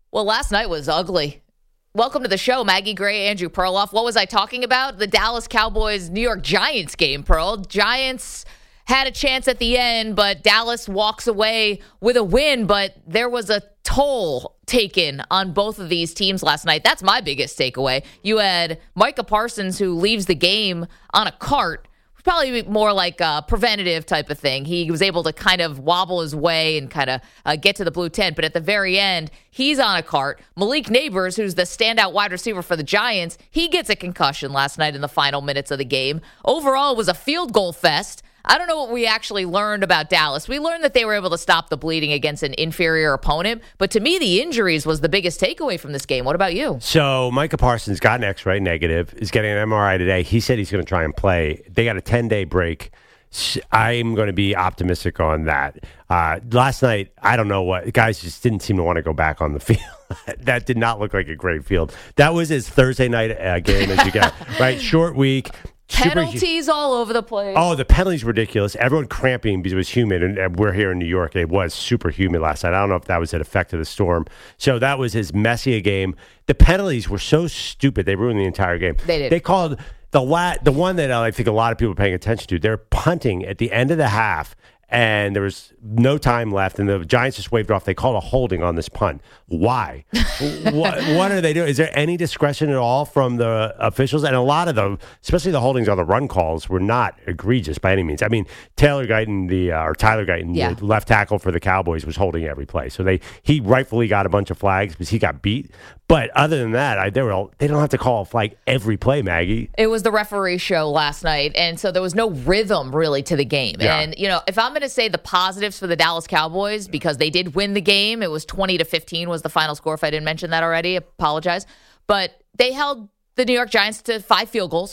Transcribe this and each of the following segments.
Well, last night was ugly. Welcome to the show, Maggie Gray, Andrew Perloff. What was I talking about? The Dallas Cowboys New York Giants game, Pearl. Giants had a chance at the end, but Dallas walks away with a win. But there was a toll taken on both of these teams last night. That's my biggest takeaway. You had Micah Parsons, who leaves the game on a cart. Probably more like a preventative type of thing. He was able to kind of wobble his way and kind of get to the blue tent. But at the very end, he's on a cart. Malik Neighbors, who's the standout wide receiver for the Giants, he gets a concussion last night in the final minutes of the game. Overall, it was a field goal fest. I don't know what we actually learned about Dallas. We learned that they were able to stop the bleeding against an inferior opponent. But to me, the injuries was the biggest takeaway from this game. What about you? So Micah Parsons got an X-ray negative, is getting an MRI today. He said he's going to try and play. They got a 10-day break. I'm going to be optimistic on that. Last night, I don't know what. Guys just didn't seem to want to go back on the field. That did not look like a great field. That was his Thursday night game as you get, right? Short week. Penalties all over the place. Oh, the penalties were ridiculous. Everyone cramping because it was humid, and we're here in New York. It was super humid last night. I don't know if that was an effect of the storm. So that was as messy a game. The penalties were so stupid. They ruined the entire game. They did. They called the one that I think a lot of people are paying attention to. They're punting at the end of the half, and there was no time left, and the Giants just waved it off. They called a holding on this punt. Why? what are they doing? Is there any discretion at all from the officials? And a lot of them, especially the holdings on the run calls, were not egregious by any means. I mean, Tyler Guyton, the left tackle for the Cowboys, was holding every play. So he rightfully got a bunch of flags because he got beat. But other than that, they don't have to call a flag every play, Maggie. It was the referee show last night, and so there was no rhythm really to the game. Yeah. And, if I'm going to say the positives for the Dallas Cowboys, because they did win the game, it was 20-15 was the final score. If I didn't mention that already, apologize. But they held the New York Giants to 5 field goals.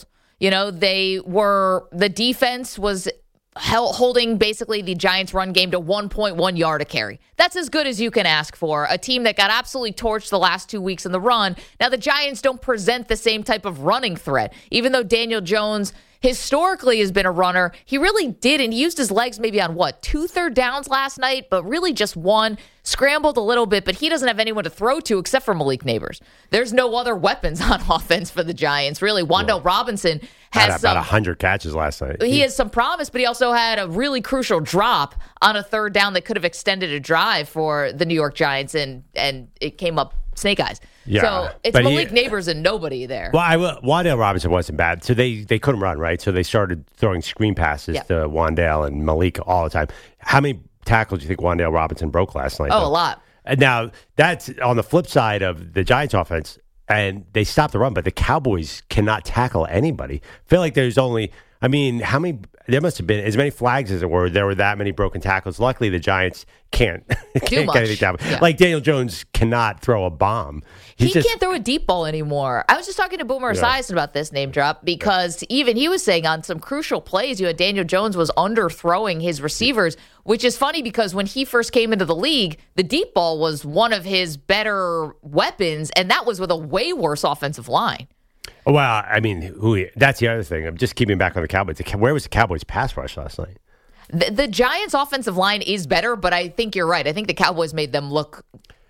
The defense was holding basically the Giants' run game to 1.1 yard a carry. That's as good as you can ask for. A team that got absolutely torched the last 2 weeks in the run. Now, the Giants don't present the same type of running threat. Even though Daniel Jones historically has been a runner, he really did, and he used his legs maybe on 2 third downs last night, but really just one. Scrambled a little bit, but he doesn't have anyone to throw to except for Malik Neighbors. There's no other weapons on offense for the Giants, really. Wan'Dale Robinson has about 100 catches last night. He has some promise, but he also had a really crucial drop on a third down that could have extended a drive for the New York Giants, and it came up snake eyes. Yeah, so it's Malik Neighbors and nobody there. Well, Wan'Dale Robinson wasn't bad. So they couldn't run, right? So they started throwing screen passes to Wan'Dale and Malik all the time. How many tackles do you think Wan'Dale Robinson broke last night? Oh, a lot. And now, that's on the flip side of the Giants offense, and they stopped the run, but the Cowboys cannot tackle anybody. I feel like there's only, how many, there must have been as many flags as there were that many broken tackles. Luckily, the Giants can't get anything down. Yeah. Like Daniel Jones cannot throw a bomb. He can't throw a deep ball anymore. I was just talking to Boomer Esiason about this name drop because even he was saying on some crucial plays, Daniel Jones was underthrowing his receivers, which is funny because when he first came into the league, the deep ball was one of his better weapons, and that was with a way worse offensive line. Well, that's the other thing. I'm just keeping back on the Cowboys. Where was the Cowboys' pass rush last night? The Giants' offensive line is better, but I think you're right. I think the Cowboys made them look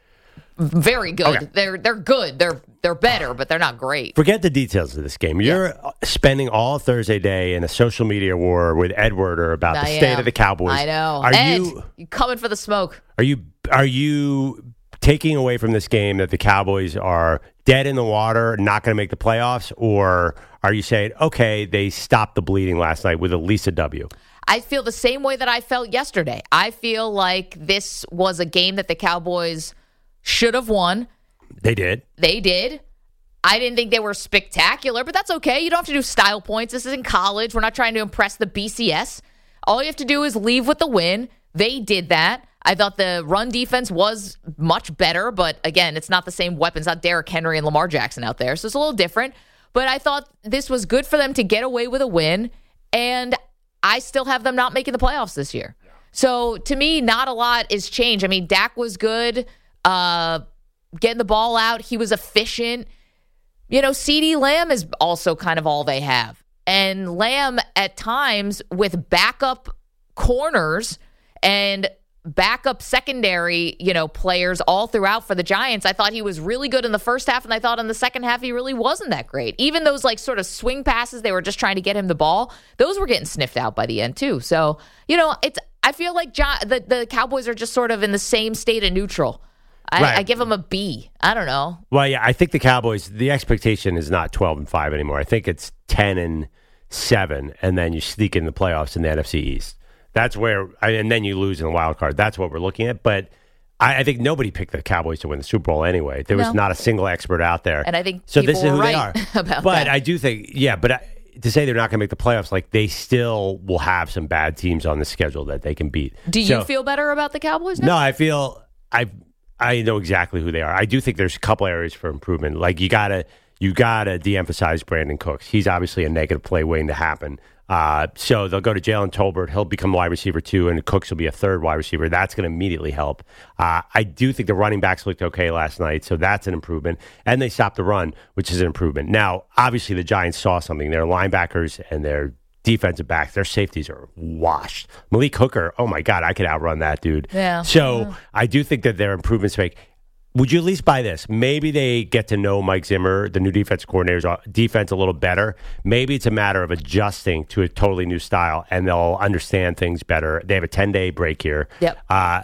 very good. Okay. They're good. They're better, but they're not great. Forget the details of this game. You're spending all Thursday day in a social media war with Ed Werder about the state of the Cowboys. I know. You coming for the smoke? Are you taking away from this game that the Cowboys are dead in the water, not going to make the playoffs, or are you saying, okay, they stopped the bleeding last night with at least a W? I feel the same way that I felt yesterday. I feel like this was a game that the Cowboys should have won. They did. I didn't think they were spectacular, but that's okay. You don't have to do style points. This isn't college. We're not trying to impress the BCS. All you have to do is leave with the win. They did that. I thought the run defense was much better, but again, it's not the same weapons. Not Derrick Henry and Lamar Jackson out there, so it's a little different. But I thought this was good for them to get away with a win, and I still have them not making the playoffs this year. So to me, not a lot is changed. Dak was good, getting the ball out. He was efficient. CeeDee Lamb is also kind of all they have. And Lamb, at times, with backup corners and backup secondary, players all throughout for the Giants. I thought he was really good in the first half, and I thought in the second half he really wasn't that great. Even those like sort of swing passes, they were just trying to get him the ball. Those were getting sniffed out by the end too. So, I feel like the Cowboys are just sort of in the same state of neutral. I give them a B. I don't know. Well, yeah, I think the Cowboys, the expectation is not 12-5 anymore. I think it's 10-7, and then you sneak in the playoffs in the NFC East. That's where, and then you lose in the wild card. That's what we're looking at. But I think nobody picked the Cowboys to win the Super Bowl anyway. There was not a single expert out there. And I think so. People This is who right they are. About but that. I do think, to say they're not going to make the playoffs, like they still will have some bad teams on the schedule that they can beat. Do you feel better about the Cowboys now? No, I feel I know exactly who they are. I do think there's a couple areas for improvement. Like you gotta de-emphasize Brandon Cooks. He's obviously a negative play waiting to happen. So they'll go to Jalen Tolbert. He'll become wide receiver 2, and Cooks will be a third wide receiver. That's going to immediately help. I do think the running backs looked okay last night, so that's an improvement. And they stopped the run, which is an improvement. Now, obviously, the Giants saw something. Their linebackers and their defensive backs, their safeties are washed. Malik Hooker, oh my God, I could outrun that dude. Yeah. So I do think that there are improvements to make. Would you at least buy this? Maybe they get to know Mike Zimmer, the new defense coordinator's defense, a little better. Maybe it's a matter of adjusting to a totally new style, and they'll understand things better. They have a 10-day break here. Yep.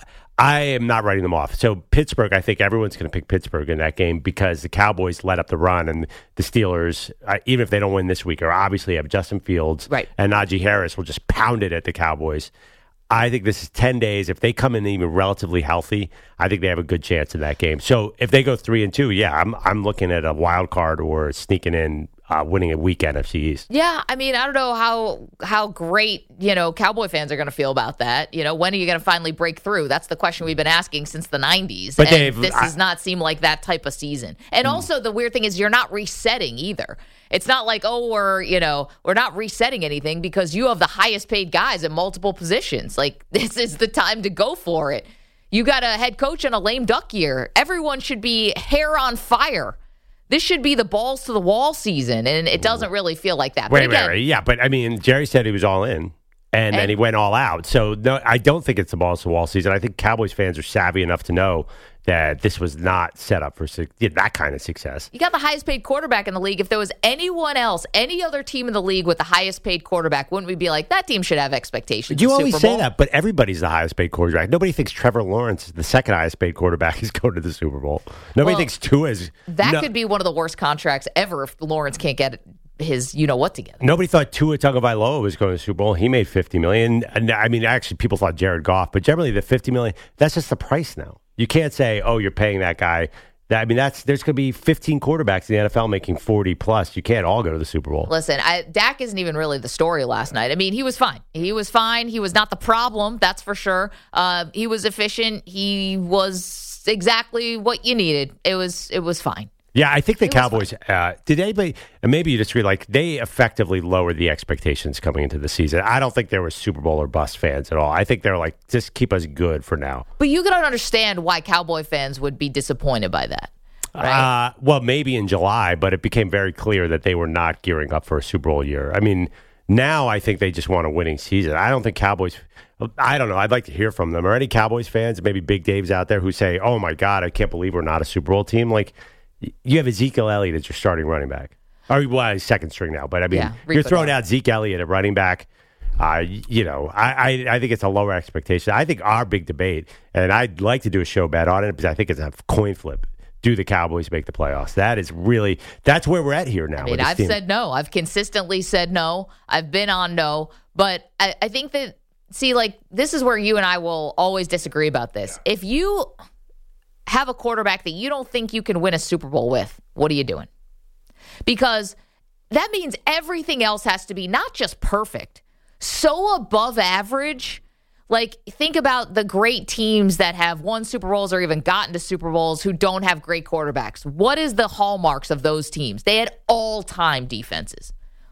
I am not writing them off. So Pittsburgh, I think everyone's going to pick Pittsburgh in that game because the Cowboys let up the run, and the Steelers, even if they don't win this week, are obviously have Justin Fields and Najee Harris will just pound it at the Cowboys. I think this is 10 days. If they come in even relatively healthy, I think they have a good chance in that game. So if they go 3-2, I'm looking at a wild card or sneaking in, winning a week NFC East. Yeah, I mean, I don't know how great, Cowboy fans are going to feel about that. When are you going to finally break through? That's the question we've been asking since the 90s. But and this does not seem like that type of season. And also the weird thing is you're not resetting either. It's not like, we're not resetting anything because you have the highest paid guys at multiple positions. Like, this is the time to go for it. You got a head coach in a lame duck year. Everyone should be hair on fire. This should be the balls to the wall season, and it doesn't really feel like that. Wait. Yeah, but I mean, Jerry said he was all in, and then he went all out. So, no, I don't think it's the balls to the wall season. I think Cowboys fans are savvy enough to know that this was not set up for that kind of success. You got the highest paid quarterback in the league. If there was anyone else, any other team in the league with the highest paid quarterback, wouldn't we be like, that team should have expectations? You always say that, but everybody's the highest paid quarterback. Nobody thinks Trevor Lawrence, the second highest paid quarterback, is going to the Super Bowl. Nobody thinks Tua is. That could be one of the worst contracts ever if Lawrence can't get his what together. Nobody thought Tua Tagovailoa was going to the Super Bowl. He made $50 million. And I mean, actually, people thought Jared Goff, but generally the $50 million, that's just the price now. You can't say, you're paying that guy. There's going to be 15 quarterbacks in the NFL making 40 plus. You can't all go to the Super Bowl. Listen, Dak isn't even really the story last night. I mean, he was fine. He was not the problem, that's for sure. He was efficient. He was exactly what you needed. It was fine. Yeah, I think the Cowboys, did anybody, and maybe you disagree, like they effectively lowered the expectations coming into the season. I don't think there were Super Bowl or bust fans at all. I think they're like, just keep us good for now. But you don't understand why Cowboy fans would be disappointed by that. Right? Well, maybe in July, but it became very clear that they were not gearing up for a Super Bowl year. I mean, now I think they just want a winning season. I don't think Cowboys, I don't know. I'd like to hear from them. Are any Cowboys fans, maybe Big Dave's out there who say, oh my God, I can't believe we're not a Super Bowl team? Like, you have Ezekiel Elliott as your starting running back. Or, well, he's second string now. But, I mean, you're throwing out Zeke Elliott at running back. I think it's a lower expectation. I think our big debate, and I'd like to do a show bet on it because I think it's a coin flip. Do the Cowboys make the playoffs? That's where we're at here now. I mean, I've said no. I've consistently said no. I've been on no. But I think that, this is where you and I will always disagree about this. If you have a quarterback that you don't think you can win a Super Bowl with, what are you doing? Because that means everything else has to be not just perfect, so above average. Like, think about the great teams that have won Super Bowls or even gotten to Super Bowls who don't have great quarterbacks. What is the hallmarks of those teams? They had all-time defenses.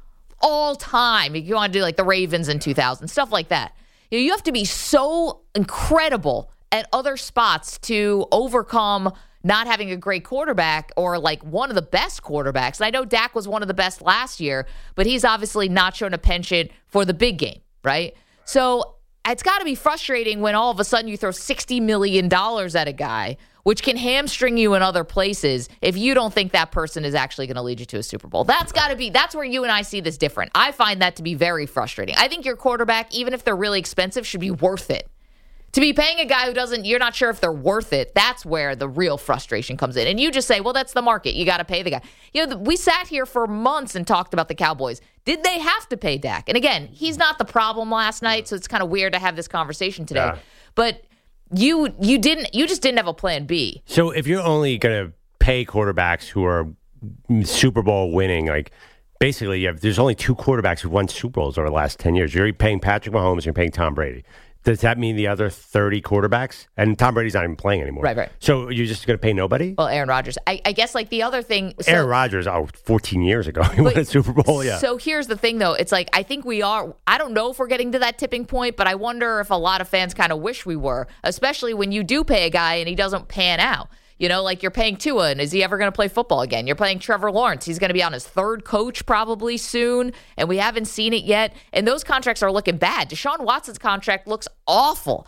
All-time. If you want to do like the Ravens in 2000, stuff like that. You have to be so incredible at other spots to overcome not having a great quarterback or like one of the best quarterbacks. And I know Dak was one of the best last year, but he's obviously not shown a penchant for the big game, right? So it's got to be frustrating when all of a sudden you throw $60 million at a guy, which can hamstring you in other places if you don't think that person is actually going to lead you to a Super Bowl. That's where you and I see this different. I find that to be very frustrating. I think your quarterback, even if they're really expensive, should be worth it. To be paying a guy you're not sure if they're worth it, that's where the real frustration comes in. And you just say, well, that's the market. You got to pay the guy. We sat here for months and talked about the Cowboys. Did they have to pay Dak? And again, he's not the problem last night, so it's kind of weird to have this conversation today. Yeah. But you just didn't have a plan B. So if you're only going to pay quarterbacks who are Super Bowl winning, like basically there's only 2 quarterbacks who've won Super Bowls over the last 10 years. You're paying Patrick Mahomes and you're paying Tom Brady. Does that mean the other 30 quarterbacks? And Tom Brady's not even playing anymore. Right. So you're just going to pay nobody? Well, Aaron Rodgers. I guess like the other thing. Aaron Rodgers, 14 years ago, he won a Super Bowl, yeah. So here's the thing, though. It's like I think we are. I don't know if we're getting to that tipping point, but I wonder if a lot of fans kind of wish we were, especially when you do pay a guy and he doesn't pan out. Like you're paying Tua, and is he ever going to play football again? You're paying Trevor Lawrence. He's going to be on his 3rd coach probably soon, and we haven't seen it yet. And those contracts are looking bad. Deshaun Watson's contract looks awful.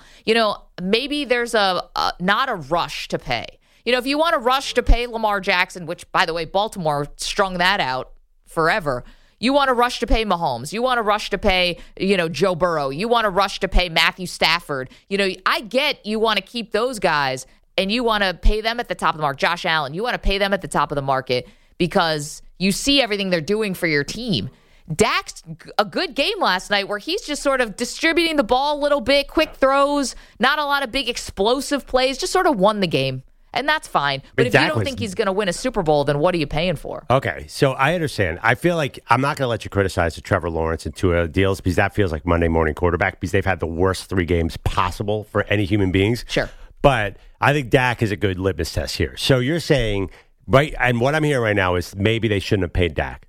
Maybe there's not a rush to pay. If you want to rush to pay Lamar Jackson, which, by the way, Baltimore strung that out forever. You want to rush to pay Mahomes. You want to rush to pay, Joe Burrow. You want to rush to pay Matthew Stafford. I get you want to keep those guys, and you want to pay them at the top of the market. Josh Allen, you want to pay them at the top of the market because you see everything they're doing for your team. Dak's a good game last night where he's just sort of distributing the ball a little bit, quick throws, not a lot of big explosive plays, just sort of won the game. And that's fine. But if you don't think he's going to win a Super Bowl, then what are you paying for? Okay, so I understand. I feel like I'm not going to let you criticize the Trevor Lawrence and Tua deals because that feels like Monday morning quarterback because they've had the worst 3 games possible for any human beings. Sure. But I think Dak is a good litmus test here. So you're saying, right, and what I'm hearing right now is maybe they shouldn't have paid Dak.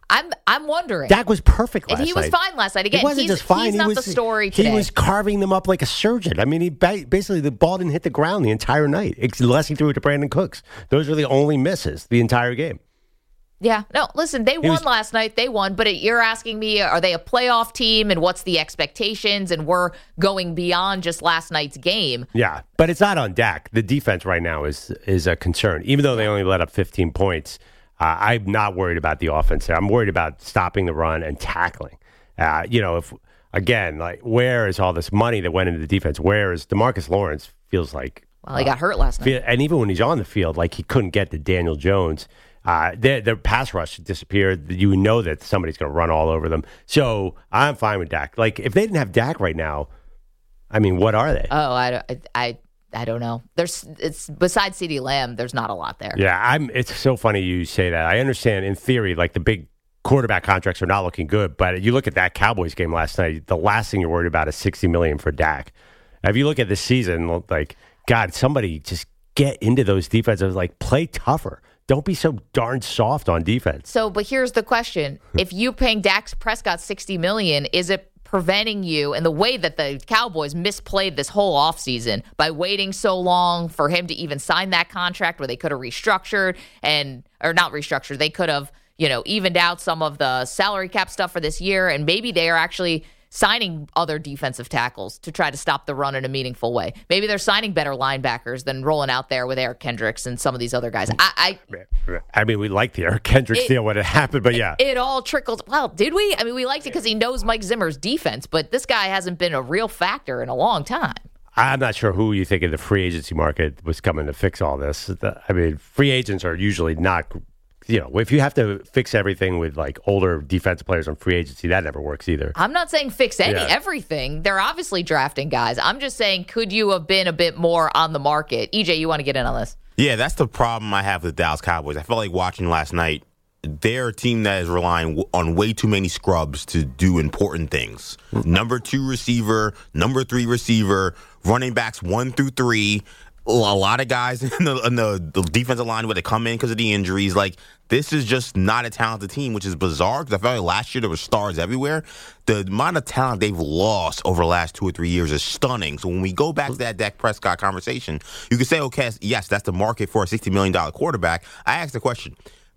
I'm wondering. Dak was perfect last night. He was fine last night. Again, he wasn't just fine. He's not the story today. He was carving them up like a surgeon. I mean, he basically, the ball didn't hit the ground the entire night, unless he threw it to Brandon Cooks. Those are the only misses the entire game. Yeah. No, listen, they won last night. They won. But you're asking me, are they a playoff team and what's the expectations? And we're going beyond just last night's game. Yeah. But it's not on Dak. The defense right now is a concern. Even though they only let up 15 points, I'm not worried about the offense. I'm worried about stopping the run and tackling. Where is all this money that went into the defense? Where is DeMarcus Lawrence feels like... Well, he got hurt last night. And even when he's on the field, like he couldn't get to Daniel Jones. Their pass rush disappeared. You know that somebody's going to run all over them. So I'm fine with Dak. Like if they didn't have Dak right now, I mean, what are they? Oh, I don't know. It's besides CeeDee Lamb, there's not a lot there. Yeah, it's so funny you say that. I understand in theory, like the big quarterback contracts are not looking good, but you look at that Cowboys game last night. The last thing you're worried about is $60 million for Dak. If you look at the season, like God, somebody just get into those defenses. Like play tougher. Don't be so darn soft on defense. So, but here's the question: if you paying Dak Prescott $60 million, is it preventing you, and the way that the Cowboys misplayed this whole offseason by waiting so long for him to even sign that contract where they could have restructured or not restructured, they could have, evened out some of the salary cap stuff for this year, and maybe they are actually signing other defensive tackles to try to stop the run in a meaningful way. Maybe they're signing better linebackers than rolling out there with Eric Kendricks and some of these other guys. I mean, we liked the Eric Kendricks deal when it happened, but yeah. It all trickled. Well, did we? I mean, we liked it because he knows Mike Zimmer's defense, but this guy hasn't been a real factor in a long time. I'm not sure who you think in the free agency market was coming to fix all this. I mean, free agents are usually not... if you have to fix everything with like older defensive players on free agency, that never works either. I'm not saying fix everything. They're obviously drafting guys. I'm just saying, could you have been a bit more on the market? EJ, you want to get in on this? Yeah, that's the problem I have with the Dallas Cowboys. I felt like watching last night, they're a team that is relying on way too many scrubs to do important things. Number 2 receiver, number 3 receiver, running backs 1 through 3. A lot of guys in the defensive line where they come in because of the injuries. Like, this is just not a talented team, which is bizarre because I felt like last year there were stars everywhere. The amount of talent they've lost over the last 2 or 3 years is stunning. So when we go back to that Dak Prescott conversation, you can say, okay, yes, that's the market for a $60 million quarterback. I asked the question,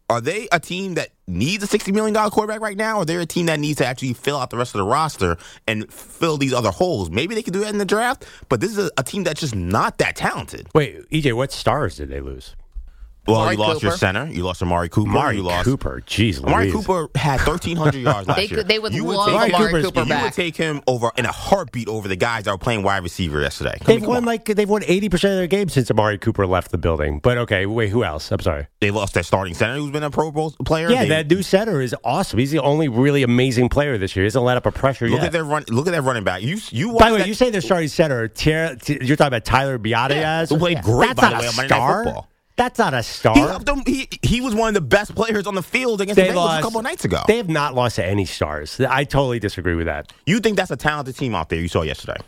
Are they a team that needs a $60 million quarterback right now, or they're a team that needs to actually fill out the rest of the roster and fill these other holes? Maybe they could do that in the draft, but this is a team that's just not that talented. Wait, EJ, what stars did they lose? Well, Amari you lost your Cooper. center. You lost Amari Cooper. Amari you lost Cooper. Jeez Amari Louise. Cooper had 1,300 yards last year. They would You love take- Amari Cooper's- Cooper You back. would take him over in a heartbeat over the guys that were playing wide receiver yesterday. They've won 80% of their games since Amari Cooper left the building. But okay, wait, who else? I'm sorry. They lost their starting center, who's been a Pro Bowl player. Yeah, They- that new center is awesome. He's the only really amazing player this year. He hasn't let up a pressure Look yet. at their run. Look at that running back. You watch By the way, that- you say their starting center. You're talking about Tyler Biadasz, who played great, That's by not the way, a on Monday Night star. Football. That's not a star. He helped them. He was one of the best players on the field against the Bengals a couple of nights ago. They have not lost to any stars. I totally disagree with that. You think that's a talented team out there you saw yesterday?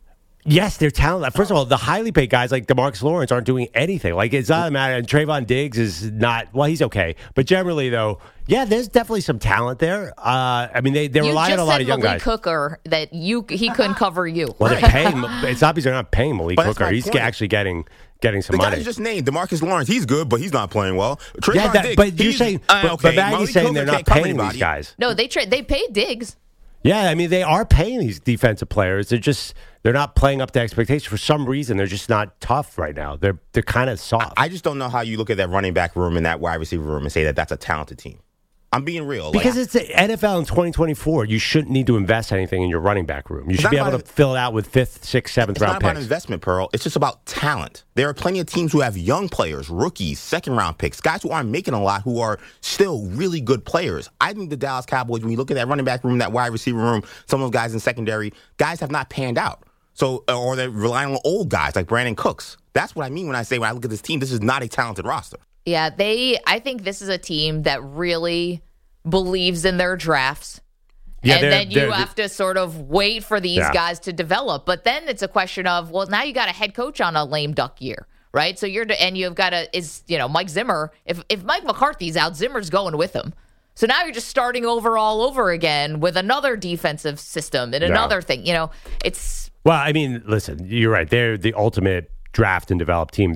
Yes, they're talented. First of all, the highly paid guys like DeMarcus Lawrence aren't doing anything. Like, it's not a matter. And Trayvon Diggs is not. Well, he's okay, but generally, though, yeah, there's definitely some talent there. I mean, they're You relying just on a lot said of young Malik guys. Hooker that he couldn't cover you. Well, they're paying. It's not because they're not paying Malik But that's Hooker. my He's point. actually getting some The guy money. you just named, DeMarcus Lawrence, he's good, but he's not playing well. Trayvon Yeah, Diggs, but you're he's- saying, okay, but Maggie's Malik saying Hooker they're not can't cover paying anybody. these guys. No, they paid Diggs. Yeah, I mean they are paying these defensive players. They're not playing up to expectations for some reason. They're just not tough right now. They're kind of soft. I just don't know how you look at that running back room and that wide receiver room and say that that's a talented team. I'm being real. Because it's the NFL in 2024. You shouldn't need to invest anything in your running back room. You should not be able about to fill it out with 5th, 6th, 7th It's not round about picks. investment, Pearl. It's just about talent. There are plenty of teams who have young players, rookies, second-round picks, guys who aren't making a lot who are still really good players. I think the Dallas Cowboys, when you look at that running back room, that wide receiver room, some of those guys in secondary, guys have not panned out. So, or they're relying on old guys like Brandon Cooks. That's what I mean when I say when I look at this team, this is not a talented roster. Yeah, I think this is a team that really believes in their drafts. Yeah, and they're- then you they're- have to sort of wait for these Yeah. guys to develop. But then it's a question of, well, now you got a head coach on a lame duck year, right? So you've got Mike Zimmer. If Mike McCarthy's out, Zimmer's going with him. So now you're just starting all over again with another defensive system and another thing. It's Well, I mean, listen, you're right. They're the ultimate draft and develop team.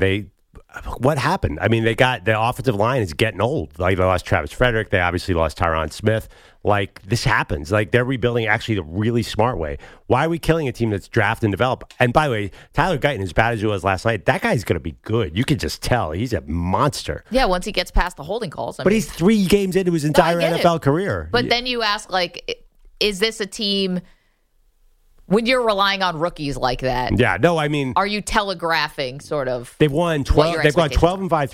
What happened? I mean, the offensive line is getting old. Like, they lost Travis Frederick. They obviously lost Tyron Smith. Like, this happens. Like, they're rebuilding actually the really smart way. Why are we killing a team that's draft and develop? And by the way, Tyler Guyton, as bad as he was last night, that guy's going to be good. You can just tell. He's a monster. yeah. Once he gets past the holding calls, But he's 3 games into his entire get it. NFL career. But then you ask, is this a team when you're relying on rookies like that? Yeah, no, I mean, Are you telegraphing sort of? they've won what 12. your They've gone expectations 12 and 5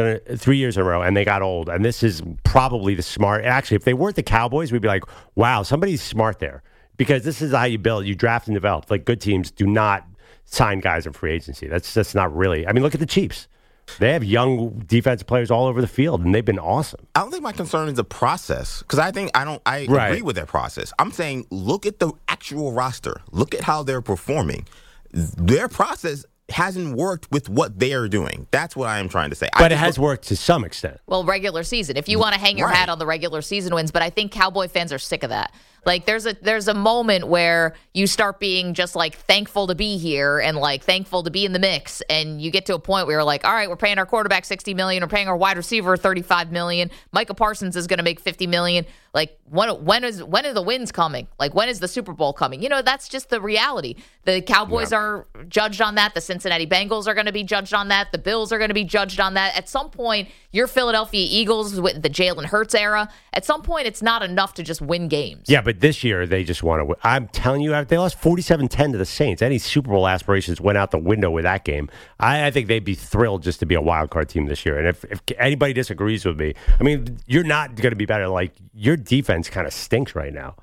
3 years in a row, and they got old. And this is probably the smart. Actually, if they weren't the Cowboys, we'd be like, wow, somebody's smart there, because this is how you build. You draft and develop. Like, good teams do not sign guys in free agency. That's not really. I mean, look at the Chiefs. They have young defensive players all over the field, and they've been awesome. I don't think my concern is the process because I Right. agree with their process. I'm saying look at the actual roster. Look at how they're performing. Their process hasn't worked with what they are doing. That's what I am trying to say. But it has worked to some extent. Well, regular season. If you want to hang your Right. hat on the regular season wins, but I think Cowboy fans are sick of that. Like there's a moment where you start being just like thankful to be here and like thankful to be in the mix, and you get to a point where you're like, all right, we're paying our quarterback $60 million, we're paying our wide receiver $35 million. Micah Parsons is going to make $50 million. Like when are the wins coming? Like when is the Super Bowl coming? That's just the reality. The Cowboys are judged on that. The Cincinnati Bengals are going to be judged on that. The Bills are going to be judged on that. At some point, your Philadelphia Eagles with the Jalen Hurts era, at some point, it's not enough to just win games. Yeah, but this year they just want to win. I'm telling you, they lost 47-10 to the Saints. Any Super Bowl aspirations went out the window with that game. I think they'd be thrilled just to be a wild card team this year. And if anybody disagrees with me, I mean, you're not going to be better. Like, your defense kind of stinks right now.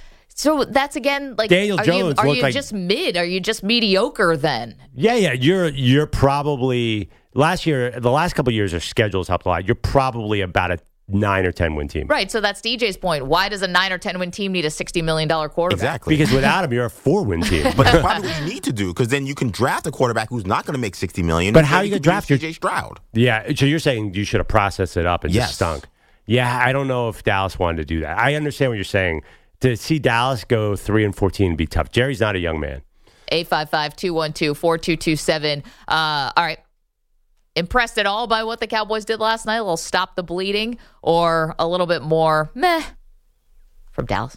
So that's again like Daniel Jones Are looked you like- just mid? Are you just mediocre then? Yeah. You're probably last year. The last couple of years, their schedules helped a lot. You're probably about a 9 or 10 win team, Right. So that's DJ's point. Why does a 9 or 10 win team need a $60 million quarterback? Exactly. Because without him, you're a 4-win team. But that's probably what you need to do because then you can draft a quarterback who's not going to make $60 million. But how are you could gonna draft use your- CJ Stroud? Yeah, so you're saying you should have processed it up and Yes. just stunk. Yeah, I don't know if Dallas wanted to do that. I understand what you're saying. To see Dallas go 3-14 would be tough. Jerry's not a young man. 855-212-4227. All right. impressed at all by what the Cowboys did last night? A little stop the bleeding, or a little bit more meh from Dallas?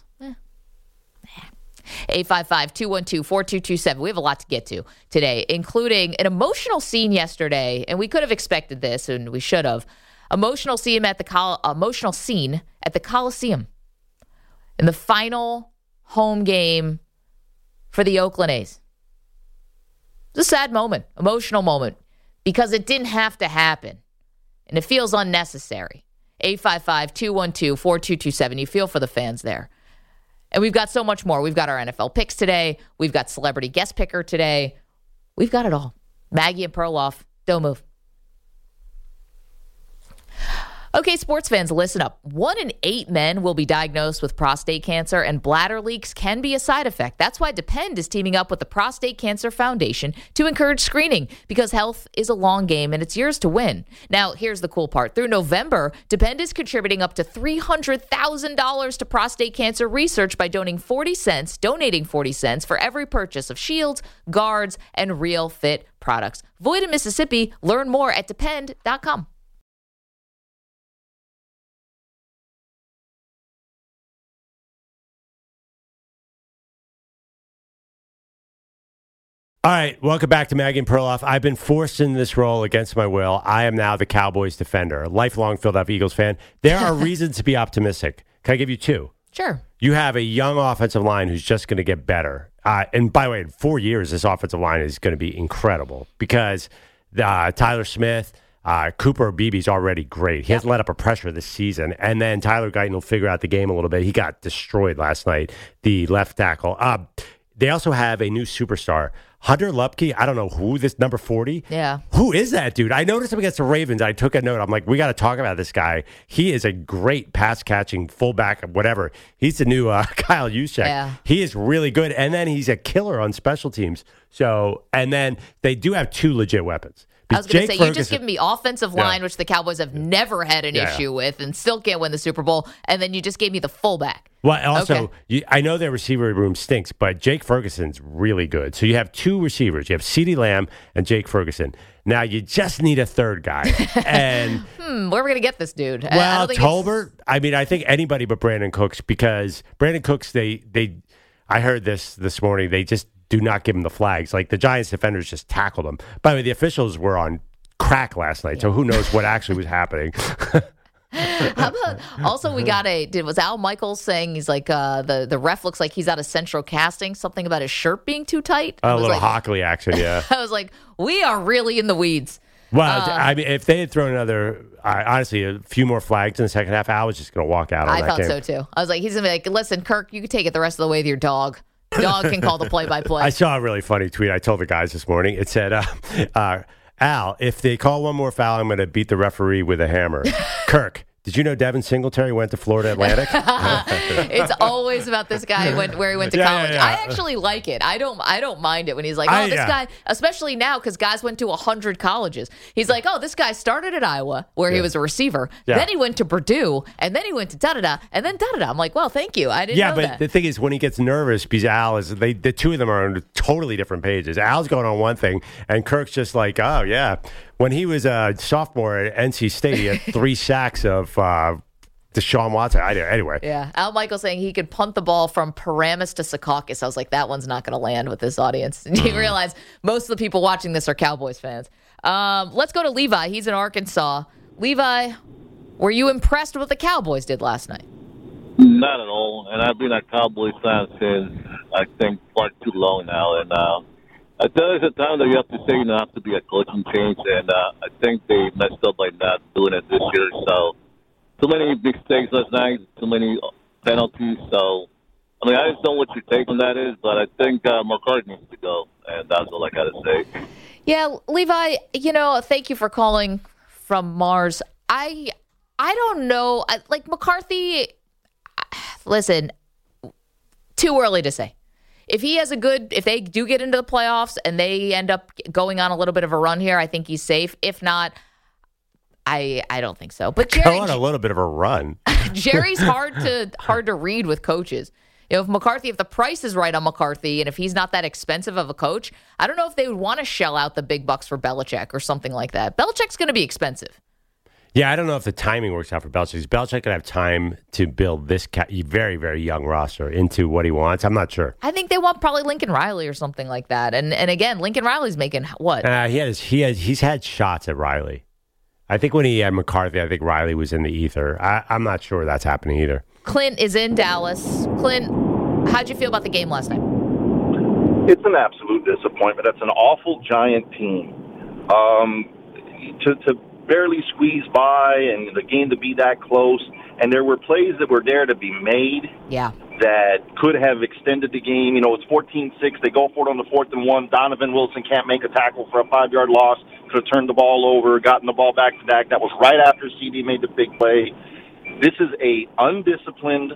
855-212-4227. We have a lot to get to today, including an emotional scene yesterday, and we could have expected this, and we should have. Emotional scene at the Coliseum in the final home game for the Oakland A's. It's a sad moment, emotional moment, because it didn't have to happen, and it feels unnecessary. 855-212-4227. You feel for the fans there. And we've got so much more. We've got our NFL picks today. We've got celebrity guest picker today. We've got it all. Maggie and Perloff, don't move. Okay, sports fans, listen up. 1 in 8 men will be diagnosed with prostate cancer, and bladder leaks can be a side effect. That's why Depend is teaming up with the Prostate Cancer Foundation to encourage screening, because health is a long game and it's yours to win. Now, here's the cool part. Through November, Depend is contributing up to $300,000 to prostate cancer research by donating 40 cents for every purchase of Shields, Guards, and Real Fit products. Void in Mississippi. Learn more at depend.com. All right, welcome back to Maggie and Perloff. I've been forced into this role against my will. I am now the Cowboys defender, a lifelong Philadelphia Eagles fan. There are reasons to be optimistic. Can I give you 2? Sure. You have a young offensive line who's just going to get better. And by the way, in 4 years, this offensive line is going to be incredible because Tyler Smith, Cooper Beebe's already great. He hasn't let up a pressure this season. And then Tyler Guyton will figure out the game a little bit. He got destroyed last night, the left tackle. They also have a new superstar, Hunter Lupke. I don't know who this number 40. Yeah. Who is that dude? I noticed him against the Ravens. I took a note. I'm like, we got to talk about this guy. He is a great pass catching fullback, whatever. He's the new Kyle Juszczyk. Yeah. He is really good. And then he's a killer on special teams. So, and then they do have 2 legit weapons. I was going to say, you just give me offensive line, which the Cowboys have never had an issue with and still can't win the Super Bowl, and then you just gave me the fullback. Well, also, I know their receiver room stinks, but Jake Ferguson's really good. So you have 2 receivers. You have CeeDee Lamb and Jake Ferguson. Now you just need a third guy. And where are we going to get this dude? Well, Tolbert. I mean, I think anybody but Brandon Cooks, because Brandon Cooks, I heard this morning, they just do not give him the flags. Like the Giants defenders just tackled him. By the way, the officials were on crack last night, so who knows what actually was happening. How about also we got was Al Michaels saying he's like the ref looks like he's out of central casting, something about his shirt being too tight. A little Hockley action, yeah. I was like, we are really in the weeds. Well, I mean, if they had thrown honestly, a few more flags in the second half, I was just going to walk out on that game. I thought so too. I was like, he's going to be like, listen, Kirk, you can take it the rest of the way with your dog. Dog can call the play-by-play. I saw a really funny tweet. I told the guys this morning. It said, Al, if they call one more foul, I'm going to beat the referee with a hammer. Kirk, did you know Devin Singletary went to Florida Atlantic? It's alys about this guy where he went to college. Yeah. I actually like it. I don't mind it when he's like, this guy, especially now because guys went to 100 colleges. He's like, this guy started at Iowa where he was a receiver. Yeah. Then he went to Purdue, and then he went to da-da-da, and then da-da-da. I'm like, well, thank you. I didn't know that. Yeah, but the thing is, when he gets nervous, because Al is, the 2 of them are on totally different pages. Al's going on one thing, and Kirk's just like, oh, yeah. When he was a sophomore at NC State, he had 3 sacks of Deshaun Watson. Anyway. Yeah. Al Michaels saying he could punt the ball from Paramus to Secaucus. I was like, that one's not going to land with this audience. And you realize most of the people watching this are Cowboys fans. Let's go to Levi. He's in Arkansas. Levi, were you impressed with what the Cowboys did last night? Not at all. And I've been a Cowboys fan since, I think, far too long now. And I think there's a time that you have to say you have to be a coaching change, and I think they messed up by not doing it this year. So, too many mistakes last night, too many penalties. So, I mean, I just don't know what your take on that is, but I think McCarthy needs to go, and that's all I got to say. Yeah, Levi, thank you for calling from Mars. I don't know. Like McCarthy, listen, too early to say. If they do get into the playoffs and they end up going on a little bit of a run here, I think he's safe. If not, I don't think so. But Jerry, go on a little bit of a run. Jerry's hard to read with coaches. if the price is right on McCarthy and if he's not that expensive of a coach, I don't know if they would want to shell out the big bucks for Belichick or something like that. Belichick's going to be expensive. Yeah, I don't know if the timing works out for Belichick. Is Belichick going to have time to build this very, very young roster into what he wants? I'm not sure. I think they want probably Lincoln Riley or something like that. And again, Lincoln Riley's making what? He's had shots at Riley. I think when he had McCarthy, I think Riley was in the ether. I'm not sure that's happening either. Clint is in Dallas. Clint, how'd you feel about the game last night? It's an absolute disappointment. That's an awful Giant team. To barely squeeze by and the game to be that close, and there were plays that were there to be made that could have extended the game. It's 14-6. They go for it on the 4th and 1. Donovan Wilson can't make a tackle for a 5-yard loss. Could have turned the ball over, gotten the ball back to Dak. That was right after CD made the big play. This is a undisciplined,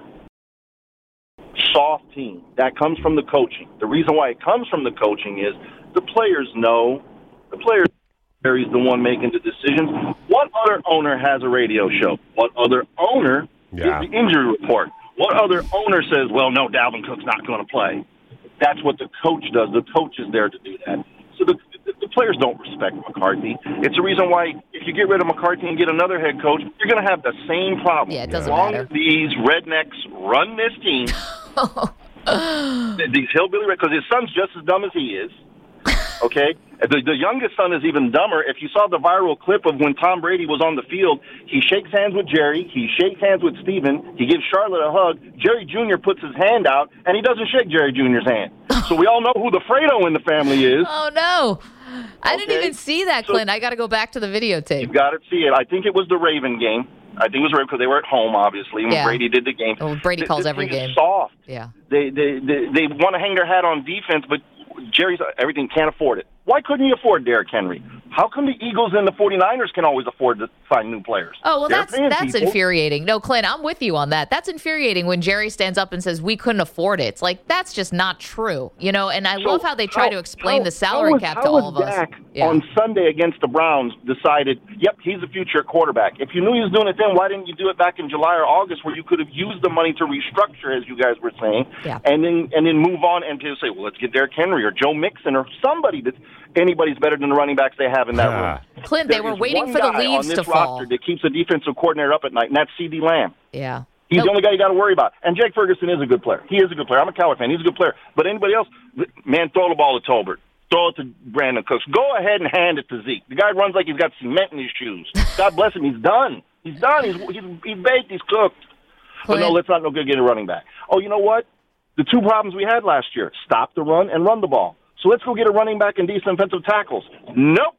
soft team. That comes from the coaching. The reason why it comes from the coaching is the players know. The players know he's the one making the decisions. What other owner has a radio show? What other owner gives the injury report? What other owner says, well, no, Dalvin Cook's not going to play? That's what the coach does. The coach is there to do that. So the players don't respect McCarthy. It's the reason why if you get rid of McCarthy and get another head coach, you're going to have the same problem. Yeah, it doesn't matter. As long matter. as these rednecks run this team, these hillbilly, because his son's just as dumb as he is. Okay? The youngest son is even dumber. If you saw the viral clip of when Tom Brady was on the field, he shakes hands with Jerry, he shakes hands with Steven, he gives Charlotte a hug, Jerry Jr. puts his hand out, and he doesn't shake Jerry Jr.'s hand. So we all know who the Fredo in the family is. Oh, no. I didn't even see that, Clint. I got to go back to the videotape. You've got to see it. I think it was the Raven game. I think it was Raven because they were at home, obviously, when Brady did the game. Well, Brady calls every game. Soft. Yeah. They want to hang their hat on defense, but Jerry's everything can't afford it. Why couldn't he afford Derrick Henry? How come the Eagles and the 49ers can always afford to find new players? Oh, well, that's infuriating. No, Clint, I'm with you on that. That's infuriating when Jerry stands up and says, we couldn't afford it. It's like, that's just not true. And I love how they try to explain the salary cap to all of us. Dak on Sunday against the Browns decided, yep, he's the future quarterback. If you knew he was doing it then, why didn't you do it back in July or August where you could have used the money to restructure, as you guys were saying, and then move on and to say, well, let's get Derrick Henry or Joe Mixon or somebody that's anybody's better than the running backs they have in that room. Clint, they were waiting for the leaves to fall. That keeps the defensive coordinator up at night, and that's C.D. Lamb. Yeah. He's the only guy you got to worry about. And Jake Ferguson is a good player. He is a good player. I'm a Cowboy fan. He's a good player. But anybody else, man, throw the ball to Tolbert. Throw it to Brandon Cooks. Go ahead and hand it to Zeke. The guy runs like he's got cement in his shoes. God bless him. He's done. He's done. He's baked. He's cooked. But no, let's not go get a running back. Oh, you know what? The two problems we had last year, stop the run and run the ball. So let's go get a running back and decent defensive tackles. Nope.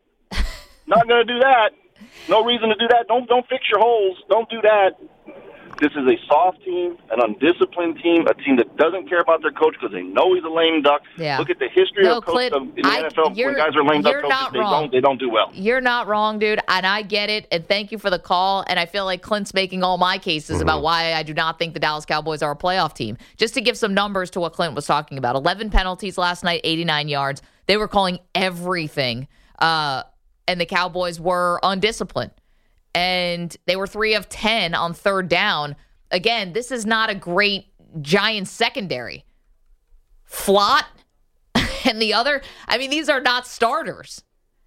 Not going to do that. No reason to do that. Don't fix your holes. Don't do that. This is a soft team, an undisciplined team, a team that doesn't care about their coach because they know he's a lame duck. Yeah. Look at the history of Clint, in the NFL. When guys are lame duck coaches, they don't do well. You're not wrong, dude, and I get it, and thank you for the call, and I feel like Clint's making all my cases about why I do not think the Dallas Cowboys are a playoff team. Just to give some numbers to what Clint was talking about, 11 penalties last night, 89 yards. They were calling everything, and the Cowboys were undisciplined. And they were 3 of 10 on third down. Again, this is not a great Giants secondary. Flott and the other, these are not starters.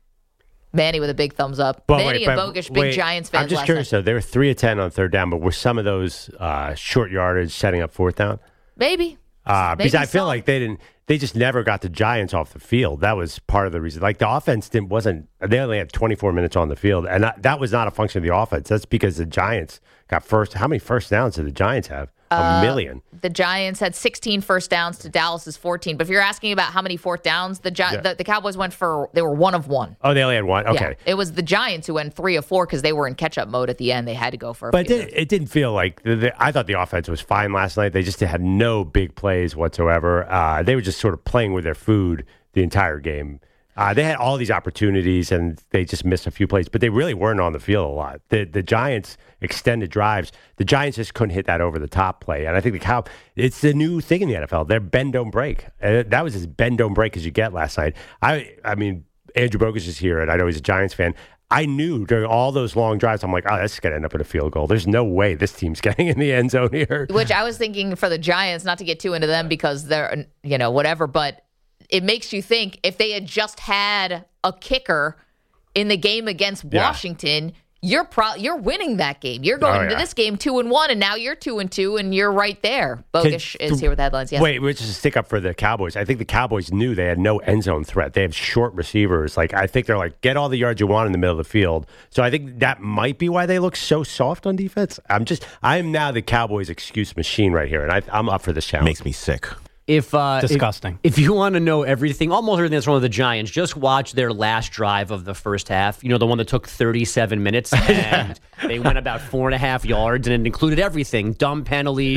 Manny with a big thumbs up. Manny and Bogish, big Giants fans. I'm just curious, though. They were 3 of 10 on third down, but were some of those short yardage setting up fourth down? Maybe. Because I feel like they just never got the Giants off the field. That was part of the reason. Like the offense they only had 24 minutes on the field, and that was not a function of the offense. That's because the Giants got how many first downs did the Giants have? A million. The Giants had 16 first downs to Dallas's 14. But if you're asking about how many fourth downs, the Cowboys they were 1 of 1. Oh, they only had 1? Okay. Yeah, it was the Giants who went 3 of 4 because they were in catch-up mode at the end. They had to go for a few. But it didn't feel like I thought the offense was fine last night. They just had no big plays whatsoever. They were just sort of playing with their food the entire game. They had all these opportunities, and they just missed a few plays. But they really weren't on the field a lot. The Giants extended drives. The Giants just couldn't hit that over-the-top play. And I think it's the new thing in the NFL. They're bend, don't break. That was as bend, don't break as you get last night. I mean, Andrew Bogus is here, and I know he's a Giants fan. I knew during all those long drives, I'm like, oh, that's going to end up in a field goal. There's no way this team's getting in the end zone here. Which I was thinking for the Giants, not to get too into them because they're, whatever, but it makes you think if they had just had a kicker in the game against Washington, you're winning that game. You're going into this game 2-1, and now you're 2-2, and you're right there. Bogish is here with the headlines. Yes. Wait, just a stick up for the Cowboys. I think the Cowboys knew they had no end zone threat. They have short receivers. Like I think they're like, get all the yards you want in the middle of the field. So I think that might be why they look so soft on defense. I'm now the Cowboys excuse machine right here, and I'm up for this challenge. Makes me sick. Disgusting. If you want to know almost everything that's wrong with the Giants, just watch their last drive of the first half. The one that took 37 minutes, and they went about 4.5 yards, and it included everything: dumb penalties,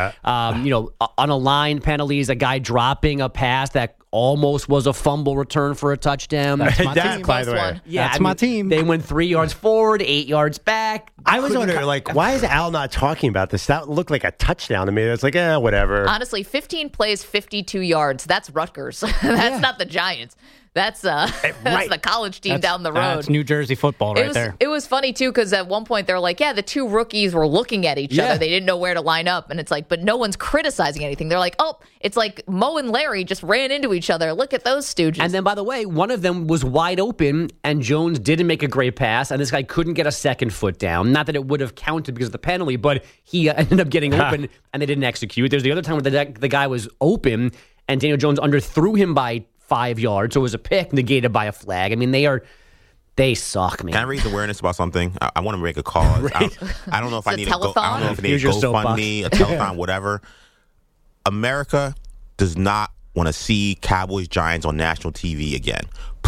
unaligned penalties, a guy dropping a pass that almost was a fumble return for a touchdown. That's my team, by the way. Yeah, that's my team. They went 3 yards forward, 8 yards back. I was wondering, why is Al not talking about this? That looked like a touchdown to me. It's like, whatever. Honestly, 15 plays, 52 yards. That's Rutgers. That's not the Giants. That's the college team down the road. That's New Jersey football there. It was funny, too, because at one point they're like, the two rookies were looking at each other. They didn't know where to line up. And it's like, but no one's criticizing anything. They're like, it's like Mo and Larry just ran into each other. Look at those stooges. And then, by the way, one of them was wide open, and Jones didn't make a great pass, and this guy couldn't get a second foot down. Not that it would have counted because of the penalty, but he ended up getting open, and they didn't execute. There's the other time where the guy was open, and Daniel Jones underthrew him by 5 yards, so it was a pick negated by a flag. I mean, they suck, man. Can I raise awareness about something? I want to make a call. I don't know if I need a GoFundMe, a telethon, whatever. America does not want to see Cowboys Giants on national TV again.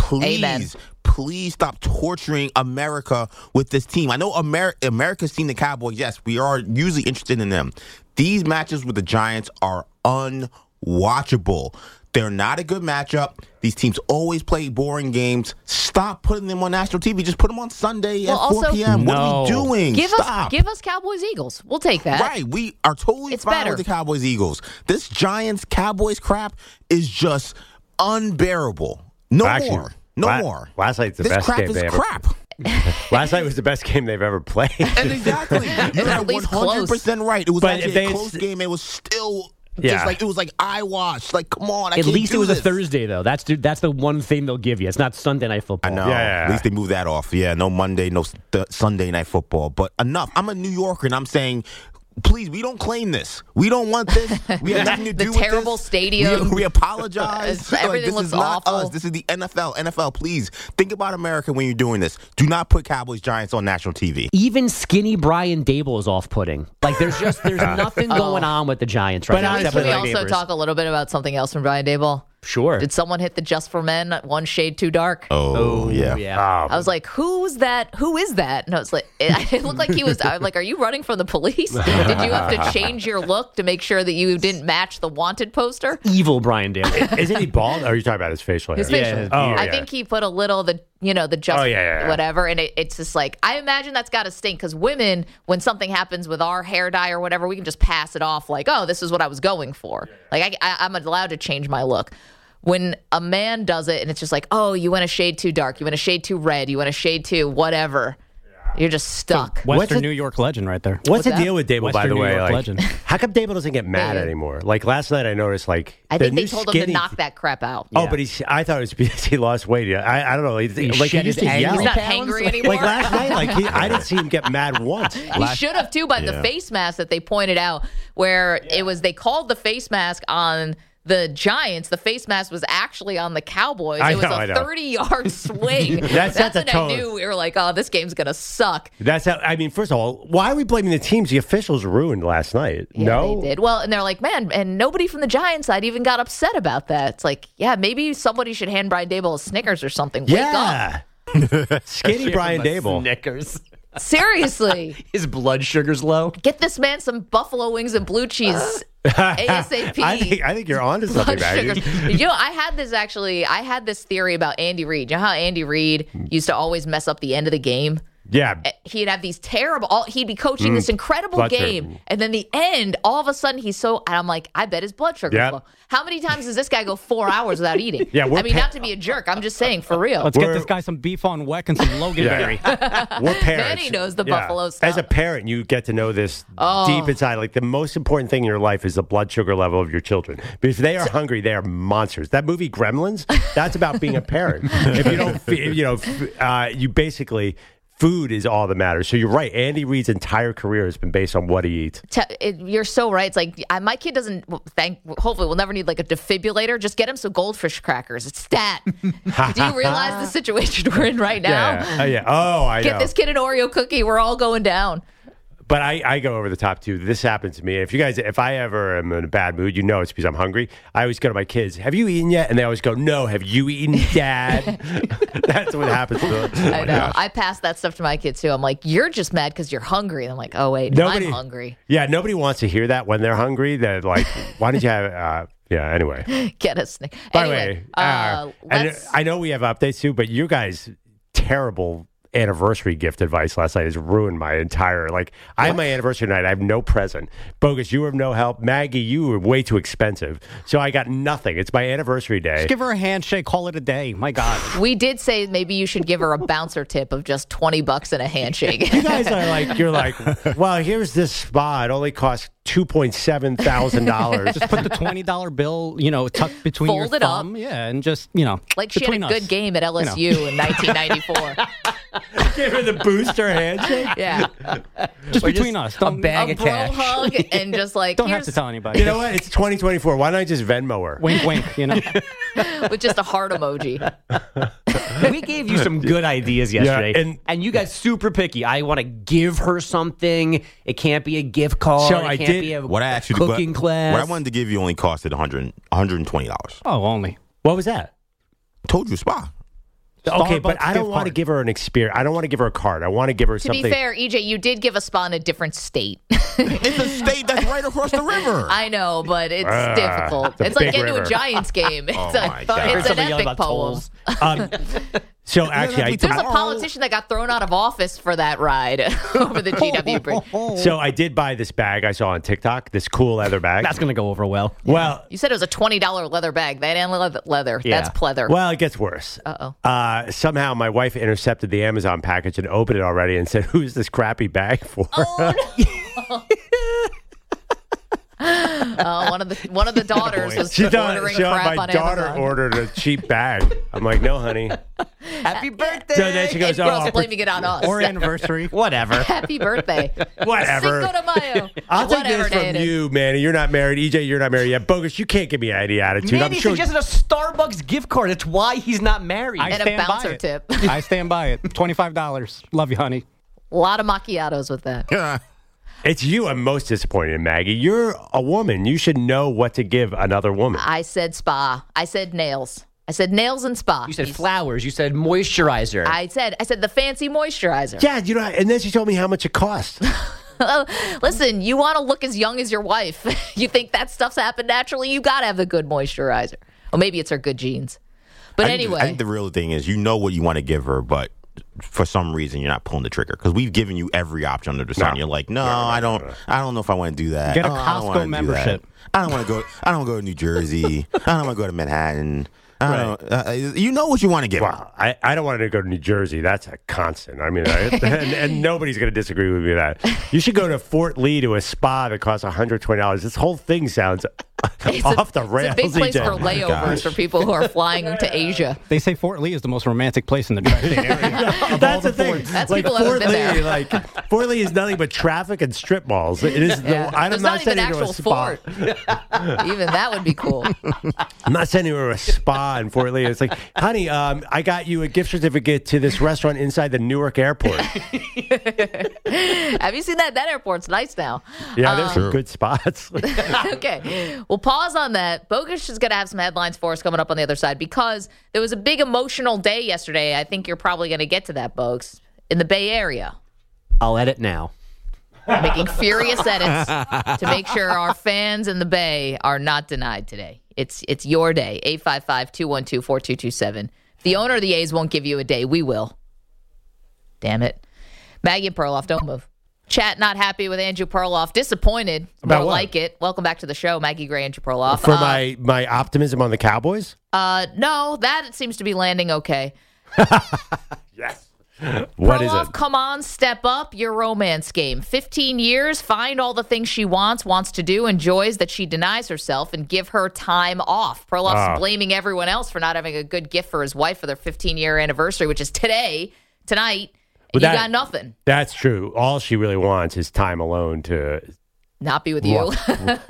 Please stop torturing America with this team. I know America's seen the Cowboys. Yes, we are usually interested in them. These matches with the Giants are unwatchable. They're not a good matchup. These teams always play boring games. Stop putting them on national TV. Just put them on Sunday at 4 p.m. What are we doing? Give us Cowboys-Eagles. We'll take that. Right. We are totally fine with the Cowboys-Eagles. This Giants-Cowboys crap is just unbearable. No more. Last night's the best game they ever. Crap. Last night was the best game they've ever played. And exactly. You're at 100% right. It was actually a close game. It was still... it was like eyewash. Like, come on, At least it was a Thursday, though. That's the one thing they'll give you. It's not Sunday Night Football. I know. Yeah. At least they moved that off. Yeah, no Monday, no Sunday Night Football. But enough. I'm a New Yorker, and I'm saying, please, we don't claim this. We don't want this. We have nothing to do with this. The terrible stadium. We apologize. Everything this looks is not awful. us. This is the NFL. NFL, please think about America when you're doing this. Do not put Cowboys Giants on national TV. Even skinny Brian Dable is off-putting. Like there's nothing going on with the Giants right now. Can we also talk a little bit about something else from Brian Dable? Sure. Did someone hit the Just for Men one shade too dark? Oh yeah. I was like, who is that? Who is that? And I was like, it looked like he was. I'm like, are you running from the police? Did you have to change your look to make sure that you didn't match the wanted poster? Evil Brian Dable. Isn't he bald? Or are you talking about his facial hair? His facial. I think he put a little the just whatever, and it's just like I imagine that's got to stink because women, when something happens with our hair dye or whatever, we can just pass it off like, oh, this is what I was going for. Like I'm allowed to change my look. When a man does it and it's just like, oh, you went a shade too dark, you went a shade too red, you went a shade too whatever, you're just stuck. Western New York legend right there. What's the deal with Dable, by the New way? York Like, legend. how come Dable doesn't get mad anymore? Like last night I noticed I think they told him to knock that crap out. Oh, but I thought it was because he lost weight. I don't know. He used to yell. He's not angry anymore. Like last night, I didn't see him get mad once. He should have too, by the face mask that they pointed out, where it was they called the face mask on the Giants. The face mask was actually on the Cowboys. It was a 30-yard swing. That's when I knew we were like, oh, this game's going to suck. That's how, I mean, first of all, why are we blaming the teams? The officials ruined last night. Yeah, no? They did. Well, and they're like, man, and nobody from the Giants side even got upset about that. It's like, yeah, maybe somebody should hand Brian Dable a Snickers or something. Wake up. Skinny Brian Dable. Snickers. Seriously. His blood sugar's low. Get this man some buffalo wings and blue cheese ASAP. I think you're onto something, Maggie. I had this theory about Andy Reid. You know how Andy Reid used to always mess up the end of the game? Yeah. He'd have these terrible. He'd be coaching this incredible blood game, sugar. and then the end, all of a sudden, he's so. And I'm like, I bet his blood sugar's Yep. low. How many times does this guy go 4 hours without eating? Yeah, we're I mean, pa- not to be a jerk. I'm just saying, for real. Let's get this guy some beef on weck and some Loganberry. We're parents. Manny knows the Buffalo stuff. As a parent, you get to know this deep inside. Like the most important thing in your life is the blood sugar level of your children. Because if they are hungry, they are monsters. That movie Gremlins, that's about being a parent. If you don't, you basically. Food is all that matters. So you're right. Andy Reid's entire career has been based on what he eats. You're so right. It's like my kid doesn't. Hopefully, we'll never need like a defibrillator. Just get him some goldfish crackers. It's stat. Do you realize the situation we're in right now? Yeah. Oh, I know. Get this kid an Oreo cookie. We're all going down. But I go over the top too. This happens to me. If I ever am in a bad mood, it's because I'm hungry. I always go to my kids, have you eaten yet? And they always go, no. Have you eaten, Dad? That's what happens to them. Oh, I know. gosh. I pass that stuff to my kids too. I'm like, you're just mad because you're hungry. And I'm like, oh, wait, I'm hungry. Yeah, nobody wants to hear that when they're hungry. They're like, why did you have... anyway. Get a snack. By Anyway, the way, and I know we have updates too, but you guys' terrible anniversary gift advice last night has ruined my entire I had my anniversary night. I have no present. Bogus, you have no help. Maggie, you were way too expensive. So I got nothing. It's my anniversary day. Just give her a handshake, call it a day. My God. we did say maybe you should give her a bouncer tip of just $20 and a handshake. You guys are you're like, well, here's this spa. It only costs $2,700. Just put the $20 bill, tucked between Fold your it up. thumb. Yeah, and just, Like she had a between good us. game at LSU in 1994. Give her the booster handshake. Yeah. Just between us. a bag A of bro cash. hug and just like, Don't have here's to tell anybody. You know what? It's 2024. Why don't I just Venmo her? Wink, wink, with just a heart emoji. We gave you some good ideas yesterday, Yeah, and you guys super picky. I want to give her something. It can't be a gift card. So it I can't did- be a What I actually cooking class. What I wanted to give you only costed $120. Oh, only. What was that? Told you spa. Okay, but Starbucks I don't gift want to card. give her an experience. I don't want to give her a card. I want to give her To something. be fair, EJ, you did give a spa in a different state. It's a state that's right across the river. I know, but it's difficult. it's a It's like big getting to river. a Giants game. It's, my God. I heard it's an somebody yelling epic about poem. tolls. So actually, I There's a Tomorrow- politician that got thrown out of office for that ride over the GW bridge. So I did buy this bag I saw on TikTok, this cool leather bag. That's going to go over well. well, You said it was a $20 leather bag. That ain't leather. Yeah. That's pleather. well, it gets worse. Uh-oh. Somehow my wife intercepted the Amazon package and opened it already and said, "Who's this crappy bag for?" One of the daughters was ordering crap my on daughter Amazon. ordered a cheap bag. I'm like, "No, honey." Happy birthday. So then she goes, And girls "Oh, blaming it on us. Or anniversary. Whatever. Happy birthday. whatever." Cinco de Mayo. I'll take Whatever this day from it is. you, Manny. You're not married. EJ, you're not married yet. Bogus, you can't give me any attitude. I'm Manny sure. suggested a Starbucks gift card. That's why he's not married. I And a stand by bouncer it. tip. I stand by it. $25. Love you, honey. A lot of macchiatos with that. It's you I'm most disappointed in, Maggie. You're a woman. You should know what to give another woman. I said spa. I said nails. I said nails and spa. You said flowers. You said moisturizer. I said the fancy moisturizer. Yeah, and then she told me how much it cost. Listen, you want to look as young as your wife. You think that stuff's happened naturally? You got to have the good moisturizer. Or maybe it's her good genes. But anyway. I think the real thing is you know what you want to give her, but for some reason you're not pulling the trigger because we've given you every option under the sun. No. You're like, no, I don't know if I want to do that. Get a Oh, I don't wanna Costco do membership. that. I don't want to go to New Jersey. I don't want to go to Manhattan. You know what you want to give her. Wow, I don't want to go to New Jersey. That's a constant. I mean, and nobody's going to disagree with me with that. You should go to Fort Lee to a spa that costs $120. This whole thing sounds off the rails. It's a big place EJ. for layovers for people who are flying to Asia. They say Fort Lee is the most romantic place in the tri-state area. That's the thing. That's like people who Fort haven't been Lee, there. Fort Lee is nothing but traffic and strip malls. It is. Yeah. I'm There's not not even sending an her to a actual spa. fort. Even that would be cool. I'm not sending her to a spa in Fort Lee. It's like, honey, I got you a gift certificate to this restaurant inside the Newark airport. Have you seen that? That airport's nice now. Yeah, there's some good spots. Okay. We'll pause on that. Bogus is going to have some headlines for us coming up on the other side because there was a big emotional day yesterday. I think you're probably going to get to that, Bogus, in the Bay Area. I'll edit now. Making furious edits to make sure our fans in the Bay are not denied today. It's your day. 855-212-4227. If the owner of the A's won't give you a day, we will. Damn it. Maggie and Perloff, don't move. Chat not happy with Andrew Perloff. Disappointed. About More what? like it. Welcome back to the show, Maggie Gray, Andrew Perloff. For my optimism on the Cowboys? No, that seems to be landing okay. Yes. What is Perloff, it? come on, step up your romance game. 15 years, find all the things she wants to do, enjoys that she denies herself, and give her time off. Perloff's blaming everyone else for not having a good gift for his wife for their 15-year anniversary, which is tonight, and you got nothing. That's true. All she really wants is time alone to Not be with you. but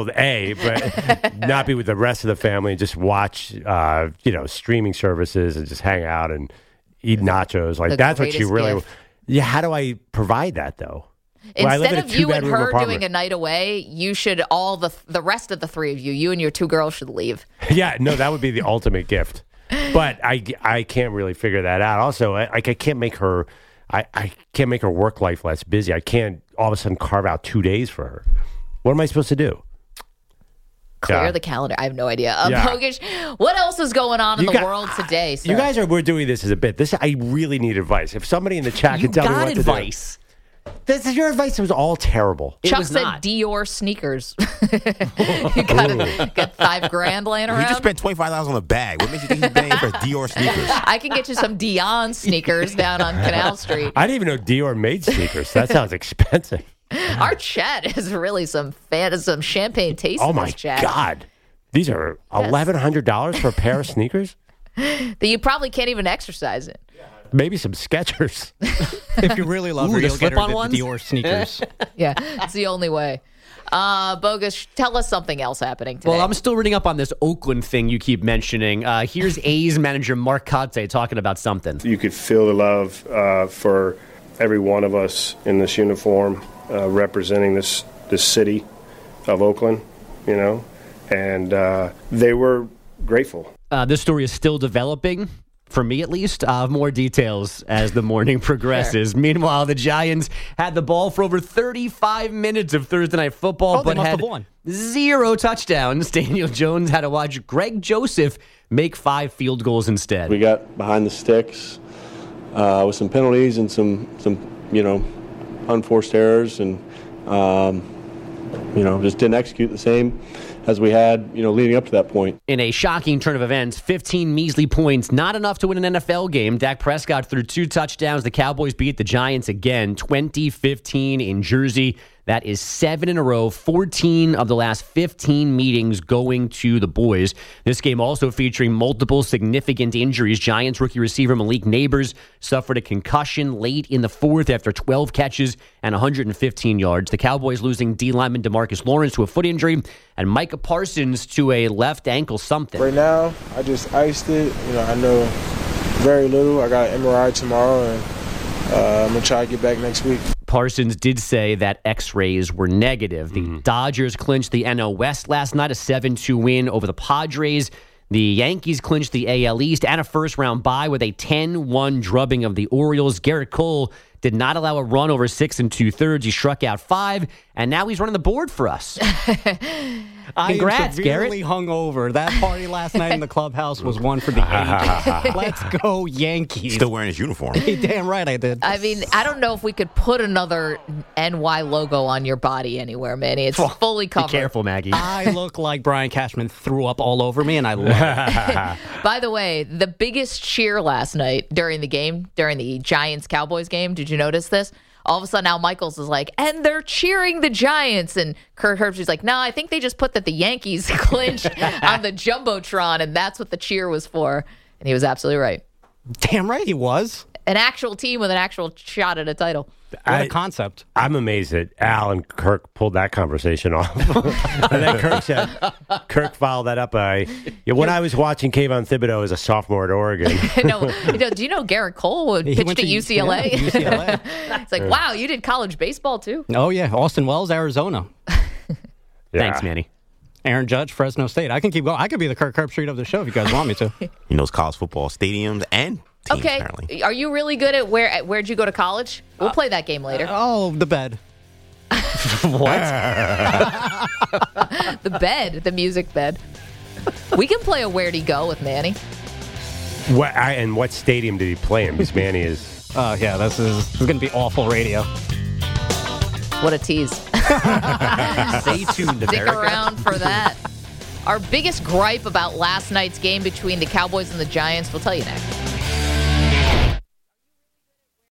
not be with the rest of the family and just watch, streaming services and just hang out and eat nachos. Like the that's what she greatest really. gift. Yeah. How do I provide that though? Well, I live Instead in a of you and two-bedroom her apartment. doing a night away, you should the rest of the three of you and your two girls should leave. Yeah, no, that would be the ultimate gift. But I can't really figure that out. Also, I can't make her. I can't make her work life less busy. I can't all of a sudden carve out 2 days for her. What am I supposed to do? Clear Yeah. the calendar. I have no idea. Yeah. Bogish, what else is going on in the world today, sir? You guys we're doing this as a bit. I really need advice. If somebody in the chat You can tell me got what advice. to do. This is your advice. It was all terrible. It Chuck was said not. Dior sneakers. You got $5,000 laying He around. just spent $25 on a bag. What makes you think he's paying for Dior sneakers? I can get you some Dion sneakers down on Canal Street. I didn't even know Dior made sneakers. That sounds expensive. Our chat is really some champagne taste. Oh in my this chat. God. These are $1,100 for a pair of sneakers? That you probably can't even exercise in. Maybe some Skechers. If you really love Ooh, her, the you'll get her slip-on the ones? Dior sneakers. Yeah, it's the only way. Bogus, tell us something else happening today. Well, I'm still reading up on this Oakland thing you keep mentioning. Here's A's manager Mark Kotsay talking about something. You could feel the love for every one of us in this uniform representing this city of Oakland, and they were grateful. This story is still developing, for me at least. More details as the morning progresses. Meanwhile, the Giants had the ball for over 35 minutes of Thursday Night Football, Oh, they but must had have won. 0 touchdowns. Daniel Jones had to watch Greg Joseph make 5 field goals instead. We got behind the sticks with some penalties and some unforced errors, and just didn't execute the same as we had, leading up to that point. In a shocking turn of events, 15 measly points, not enough to win an NFL game. Dak Prescott threw 2 touchdowns. The Cowboys beat the Giants again, 20-15 in Jersey. That is 7 in a row, 14 of the last 15 meetings going to the boys. This game also featuring multiple significant injuries. Giants rookie receiver Malik Neighbors suffered a concussion late in the fourth after 12 catches and 115 yards. The Cowboys losing D lineman DeMarcus Lawrence to a foot injury and Micah Parsons to a left ankle something. Right now, I just iced it. I know very little. I got an MRI tomorrow, and I'm going to try to get back next week. Parsons did say that X-rays were negative. The Dodgers clinched the NL West last night, a 7-2 win over the Padres. The Yankees clinched the AL East and a first-round bye with a 10-1 drubbing of the Orioles. Garrett Cole did not allow a run over 6 2/3. He struck out 5, and now he's running the board for us. Congrats, I am severely Garrett. hungover. That party last night in the clubhouse was one for the ages. Let's go, Yankees. Still wearing his uniform. Damn right I did. I mean, I don't know if we could put another NY logo on your body anywhere, Manny. It's fully Be covered. careful, Maggie. I look like Brian Cashman threw up all over me, and I love it. By the way, the biggest cheer last night during the Giants-Cowboys game, did you notice this? All of a sudden, Al Michaels is like, and they're cheering the Giants. And Kurt Herbstreit's like, no, I think they just put that the Yankees clinched on the Jumbotron, and that's what the cheer was for. And he was absolutely right. Damn right he was. An actual team with an actual shot at a title. What a concept. I'm amazed that Al and Kirk pulled that conversation off. And then Kirk followed that up by, when I was watching Kayvon Thibodeau as a sophomore at Oregon. Do you know Garrett Cole He pitched went at to UCLA? Yeah, UCLA. It's like, wow, you did college baseball too? Oh, yeah. Austin Wells, Arizona. Thanks, Manny. Aaron Judge, Fresno State. I can keep going. I could be the Kirk Herbstreit of the show if you guys want me to. He knows college football stadiums and teams, Okay. apparently. Are you really good at where'd you go to college? We'll play that game later. Oh, the bed. The bed, the music bed. We can play a Where'd He Go with Manny. And what stadium did he play in? Because Manny is Oh, yeah, this is going to be awful radio. What a tease. Stay tuned, Stick America. around for that. Our biggest gripe about last night's game between the Cowboys and the Giants, we'll tell you next.